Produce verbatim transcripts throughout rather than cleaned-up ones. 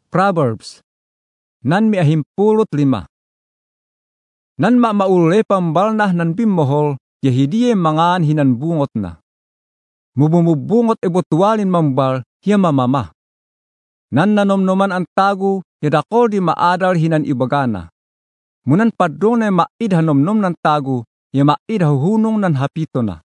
Proverbs, nan miahimpulot lima. Nan mamaule pambalnah nan bimohol, yahidiye mangan hinanbungot na. Mubumubungot ebotualin mambal, hiya mamama. Nan nanomnoman ang tago, yadakol di maadal hinan ibagana. Munan padong na maid hanomnom ng tago, ya maid huhunong nan hapito na.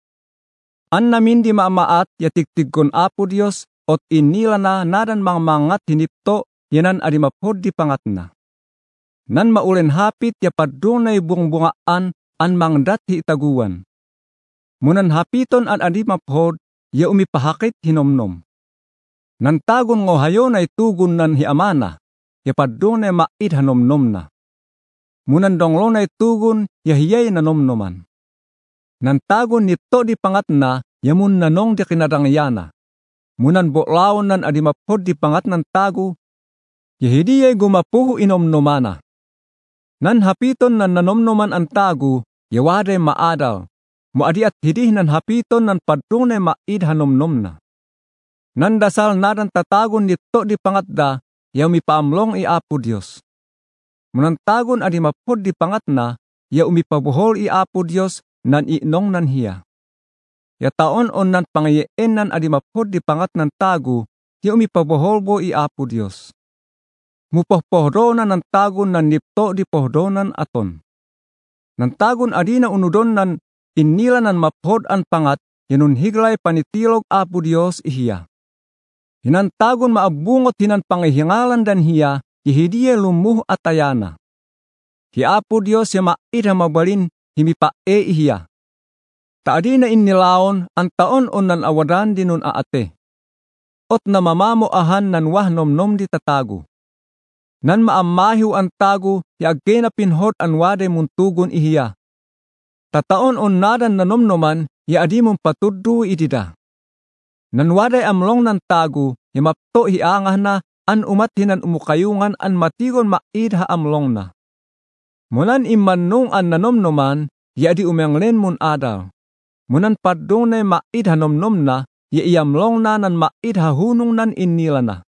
An namin di maamaat, yatiktigkon apo Diyos, ot inila na nadan mga mangat hinipto, yanan adimapod di pangat na. Nan maulen hapit, ya padong na ibungbungaan, an mangdat hi itaguan. Munan hapiton an adimapod, ya umipahakit hinomnom. Nan tagon ngo hayo na itugon nan hiamana, ya padong na maid hanomnom na. Munan donglo na itugon, ya hiyay nanomnoman. Nan tagon nito di pangat na, yamun nanong di kinarangyana. Munan boklawon nan adimapod di pangat ng tago, yahidiyay gumapuho inomnomana. Nan hapiton nan nanomnoman ang tago, yawaday maadal, muadi at hidih nan hapiton nan padunay maid hanomnom na. Nan dasal nadan tatagon nito di pangat da, yaw mipaamlong i Apo Diyos. Munan tagon adimapod di pangat na, yaw umipabuhol i Apo Diyos, nan inong nan hiya. Ya taon on nan pangayeen nan adimapod di pangat nan tago, ya umipaboholbo i Apo Diyos. Mupohpohdo na nan tagon nan nipto di pohdonan aton. Nan tagon adina unudon nan inila nan maphod an pangat, yanun higlay panitilog Apo Diyos ihiya. Hinan tagon maabungot hinan pangihingalan dan hiya, ihidiya lumuh atayana. Hi Apo Diyos ya maida mabalin, himipae ihiya. Taadi na inilaon, ang taon on nan awadan dinun aate. Ot na mamamo ahan nan wahnomnom di tatago. Nan maamahiw ang tago, yagge na pinhod ang wade muntugon ihiya. Tataon on nadan nanomnoman, yaadi mong patuddu idida. Nan waday amlong ng tago, yamapto hiangah na, an umat hinan umukayungan an matigon maid ha amlong na. Munan imanong an nanomnoman, yaadi umenglen mun adal. Munan padunay maid hanomnom na, ya iamlong na nan maid hahunong nan inila na.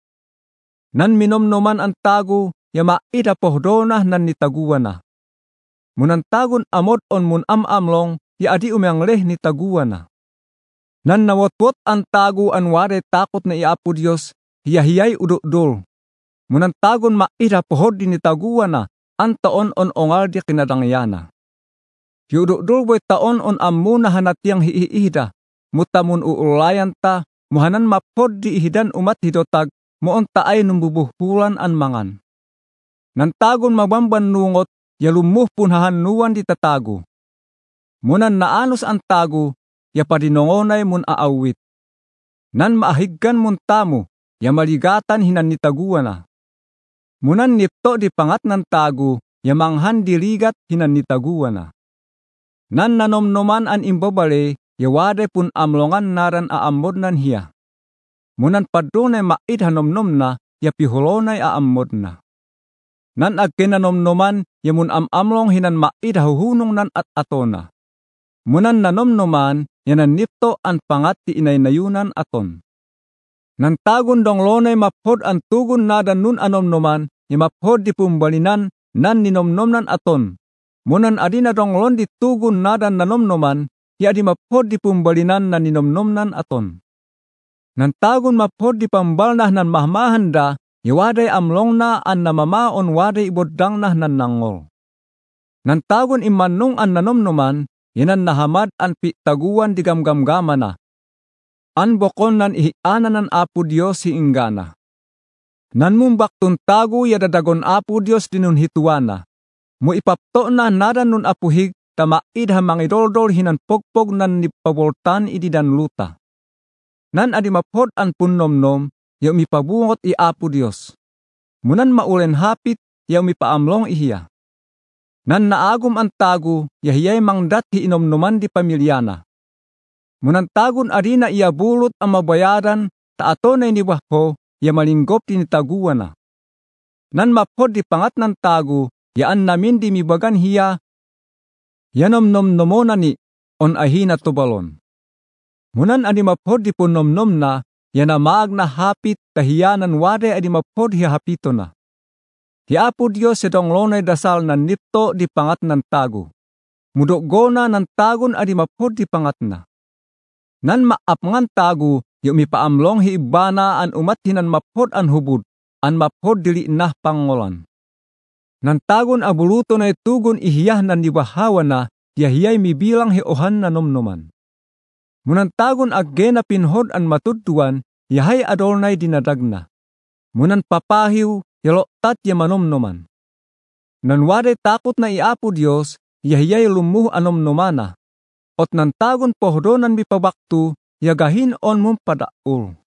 Nan minomnoman ang tago, ya maid hapohdonah nan nitaguan na. Munan tagon amod on mun am-amlong, ya adi umengleh nitaguan na. Nan nawotwot ang tago an wade takot na iapo Diyos, hiyahiyay udukdol. Munan tagon maid hapohod di nitaguan na, an taon on ongal di kinadangyana. Yudukdol boy taon on amuna hanatiyang hiihida, mutamun uulayan ta, muhanan mapod di ihidan umat hidotag, moon taay numbubuhulan an mangan. Nan tagon mabamban nungot, yalumuh pun hahanuan di tatago. Munan naanos ang tago, ya padinongonay mun aawit. Nan maahiggan mun tamo, ya maligatan hinan nitaguan na. Munan nipto di pangat ng tago, ya manghan diligat hinan nitaguan na. Nan nanomnoman an imbabale, ya wade pun amlongan naran aamod nan hiya. Munan padunay maid hanomnom na, ya pihulonay aamod na. Nan agkinanomnoman, ya mun am-amlong hinan maid hahuhunong nan at atona. Munan nanomnoman, yanan nipto an pangat ti inaynayunan aton. Nan tagon donglonay maphod an tugon nadan nun anomnoman, ya maphod di pumbalinan nan ninomnomnan aton. Munan adina donglon di tugon nadan nanomnoman, ya di maphod di pumbalinan nan ninomnomnan aton. Nan tagon maphod di pambalnah nan mahmahanda, ya waday amlong na an namamaon waday ibodang nah nan nangol. Nan tagon imanong an nanomnoman, yanan nahamad an pitaguan di gamgamgama na. An bokon nan ihianan ng Apo Diyos si inggana. Nan mumbak tuntago yadadagon Apo Diyos dinun hituana. Mu ipapto na nadan nun apuhig, tamaid ha mangidoldol hinan pogpog nan nipaboltan ididan luta. Nan adimapod an punnomnom, yaw mipabungot i Apo Diyos. Munan maulen hapit, yaw mipaamlong ihiya. Nan naagom ang tago, yahiyay mangdat hi inomnoman di pamilyana. Munan tagon adina iabulot ang mabayaran, taato na inibahpo, ya malinggop tinitaguan na. Nan mapod di pangat ng tago, yaan namin di mibagan hiya, yanomnomnomo na ni, on ahina tubalon. Munan ani mapod di punomnom na, yanamaag na hapit tahiyanan wade adi mapod hi hapito na. Ti Apo Dios sedong lonay dasal nan nito di pangat nan tago. Mudogona nan tagon adi mapod di pangat na. Nan maap ngan tago, yu mipaamlong hi ibana an umat hinan mapod an hubud, an mapod dili nah pangolan. Nan tagon abuluto na itugon ihiyah nan dibahawa na, yahiyay mibilang hi ohan na nomnoman. Munan tagon agena pinhod an matudduan, yahay adolnay dinadagna. Munan papahiw, yaloktat ya manomnoman. Nan waday takot na iapo Dios, yahiyay lumuh anomnomana. Ot nan tagon pohdonan mipabaktu, yagahin on mong padaul.